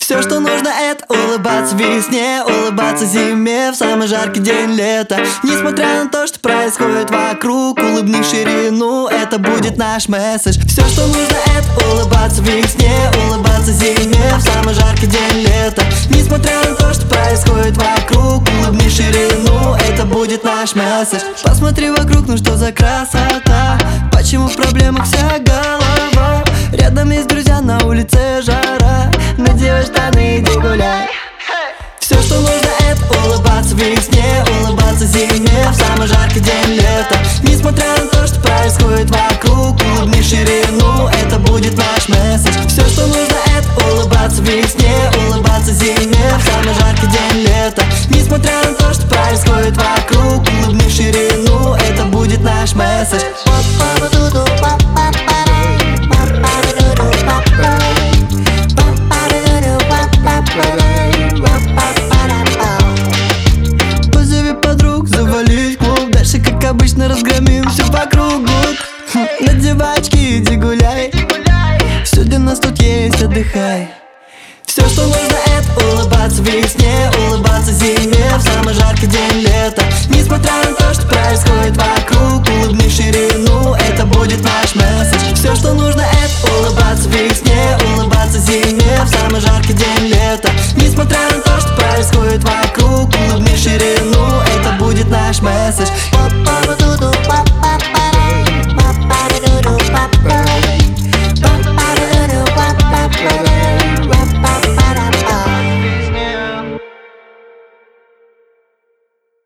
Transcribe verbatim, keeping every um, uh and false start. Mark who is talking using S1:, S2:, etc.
S1: Все, что нужно, это улыбаться весне, улыбаться зиме в самый жаркий день лета. Несмотря на то, что происходит вокруг, улыбнись в ширину, это будет наш месседж. Все, что нужно, это улыбаться весне, улыбаться зиме в самый жаркий день лета. Несмотря на то, что происходит вокруг, улыбнись в ширину, это будет наш месседж. Посмотри вокруг, ну что за красота, почему в проблемах вся голова? Рядом есть друзья, на улице жара, надевай штаны, иди гуляй. Все, что нужно, это улыбаться весне, улыбаться зиме в самый жаркий день лета. Несмотря на то, что происходит вокруг, улыбнись в ширину, это будет наш месседж. Все, что нужно, это улыбаться весне, улыбаться зиме в самый жаркий день лета. Несмотря на то, что происходит вокруг, улыбнись в ширину, это будет наш месседж. Позови подруг, завались в клуб, дальше как обычно разгромим все по кругу. Надевай очки, иди гуляй, все для нас тут есть, отдыхай. Все, что нужно, это улыбаться весне, улыбаться зиме в самый жаркий день лета. Несмотря на то, что происходит вокруг, улыбнись в ширину,